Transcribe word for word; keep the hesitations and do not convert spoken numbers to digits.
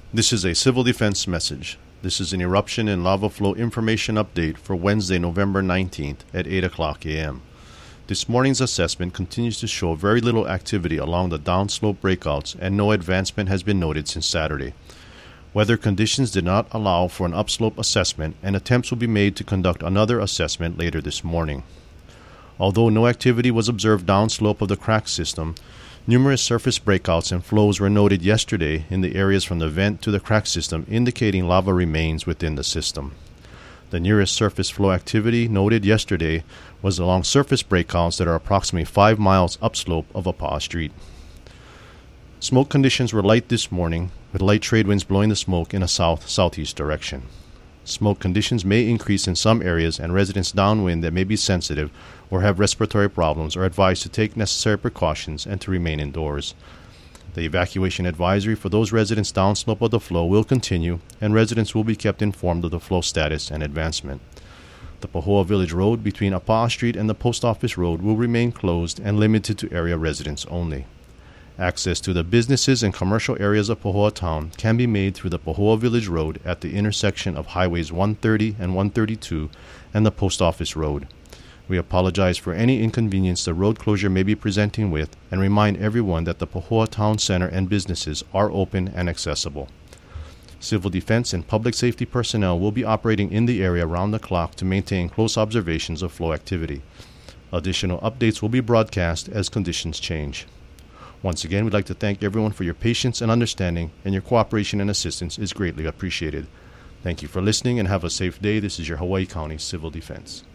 This is a Civil Defense message. This is an eruption and lava flow information update for Wednesday, November nineteenth at eight o'clock a.m. This morning's assessment continues to show very little activity along the downslope breakouts and no advancement has been noted since Saturday. Weather conditions did not allow for an upslope assessment and attempts will be made to conduct another assessment later this morning. Although no activity was observed downslope of the crack system, numerous surface breakouts and flows were noted yesterday in the areas from the vent to the crack system, indicating lava remains within the system. The nearest surface flow activity noted yesterday was along surface breakouts that are approximately five miles upslope of Apaa Street. Smoke conditions were light this morning, with light trade winds blowing the smoke in a south-southeast direction. Smoke conditions may increase in some areas, and residents downwind that may be sensitive or have respiratory problems are advised to take necessary precautions and to remain indoors. The evacuation advisory for those residents downslope of the flow will continue, and residents will be kept informed of the flow status and advancement. The Pahoa Village Road between Apaa Street and the Post Office Road will remain closed and limited to area residents only. Access to the businesses and commercial areas of Pahoa Town can be made through the Pahoa Village Road at the intersection of Highways one thirty and one thirty-two and the Post Office Road. We apologize for any inconvenience the road closure may be presenting with and remind everyone that the Pahoa Town Center and businesses are open and accessible. Civil defense and public safety personnel will be operating in the area around the clock to maintain close observations of flow activity. Additional updates will be broadcast as conditions change. Once again, we'd like to thank everyone for your patience and understanding, and your cooperation and assistance is greatly appreciated. Thank you for listening and have a safe day. This is your Hawaii County Civil Defense.